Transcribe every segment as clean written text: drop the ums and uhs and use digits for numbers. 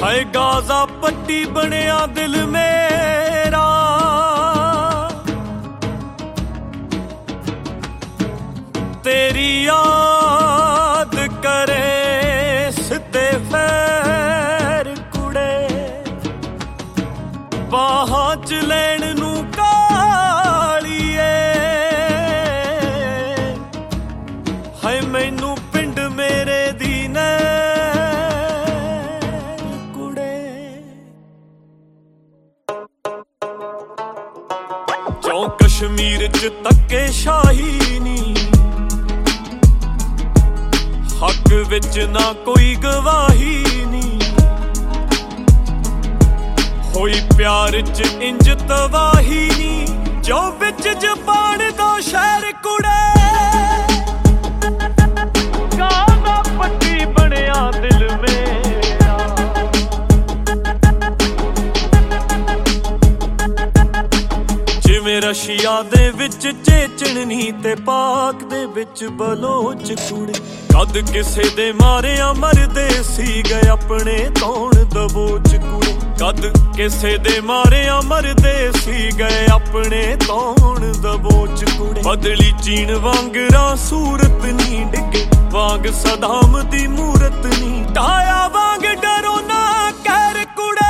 ਹਾਏ ਗਾਜ਼ਾ ਪੱਟੀ ਬਣਿਆ ਦਿਲ ਮੇਰਾ, ਤੇਰੀ ਯਾਦ ਕਰੇ ਸਿੱਧੇ ਫੇਰ ਕੁੜੇ, ਬਾਹਾਂ ਚ ਲੈਣ ਨੂੰ ਕਾਲੀਏ, ਹਾਏ ਮੈਨੂੰ ਪਿੰਡ ਮੇਰੇ ਦੀ ਨੈਣ ਕੁੜੇ। ਜੋ ਕਸ਼ਮੀਰ ਚ ਧੱਕੇ ਸ਼ਾਹੀ ਨੀ, ਹੱਕ ਵਿੱਚ ਨਾ ਕੋਈ ਗਵਾਹੀ ਨੀ, ਹੋਈ ਪਿਆਰ ਚ ਇੰਜ ਤਬਾਹੀ ਨੀ, ਜੋ ਵਿੱਚ ਜਪਾਨ ਦਾ ਸ਼ਹਿਰ ਕੁੜੇ, ਗਾਜ਼ਾ ਪੱਟੀ ਬਣਿਆ ਦਿਲ ਮੇਰਾ, ਜਿਵੇਂ ਰਸ਼ੀਆ ਦੇ ਵਿੱਚ ਚੇਚਣਨੀ ਤੇ ਪਾਕ ਦੇ ਵਿੱਚ ਬਲੋਚ ਕੁੜੇ, ਕਦ ਕਿਸੇ ਦੇ ਮਾਰਿਆ ਮਰਦੇ ਸੀ ਗਏ ਆਪਣੇ ਤੌਣ ਦਬੋਚ ਕੁੜੇ, ਕਦ ਕਿਸੇ ਦੇ ਮਾਰਿਆ ਮਰਦੇ ਸੀ ਗਏ ਆਪਣੇ ਤੌਣ ਦਬੋਚ ਕੁੜੇ, ਬਦਲੀ ਚੀਨ ਵਾਂਗਰਾ ਸੂਰਤ ਨੀ ਡਿੱਗੇ, ਵਾਂਗ ਸਦਾਮ ਦੀ ਮੂਰਤ ਨੀ ਢਾਇਆ, ਵਾਂਗ ਡਰੋ ਨਾ ਕਹਿਰ ਕੁੜੇ।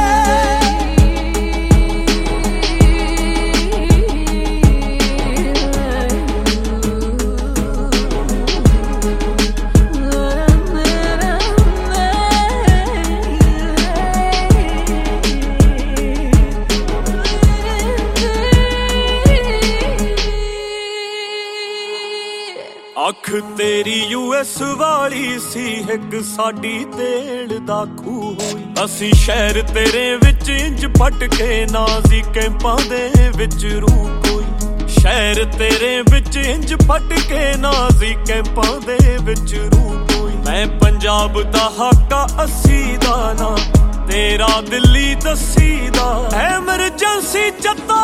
ਅੱਖ ਤੇਰੀ US ਵਾਲੀ ਸੀ, ਇੱਕ ਸਾਡੀ ਤੇਲ ਦਾ ਖੂਹ ਹੋਈ, ਅਸੀਂ ਸ਼ਹਿਰ ਤੇਰੇ ਵਿੱਚ ਇੰਜ ਭਟਕੇ, ਨਾਜ਼ੀ ਕੈਂਪਾਂ ਦੇ ਵਿੱਚ ਰੂਹ ਕੋਈ, ਸ਼ਹਿਰ ਤੇਰੇ ਵਿੱਚ ਇੰਜ ਭਟਕੇ, ਨਾਜ਼ੀ ਕੈਂਪਾਂ ਦੇ ਵਿੱਚ ਰੂਹ ਕੋਈ, ਮੈਂ ਪੰਜਾਬ ਦਾ ਹਾਕਾ 80 ਦਾ ਨਾ, ਤੇਰਾ ਦਿੱਲੀ 80 ਦਾ, ਐਮਰਜੈਂਸੀ ਚੱਤਾ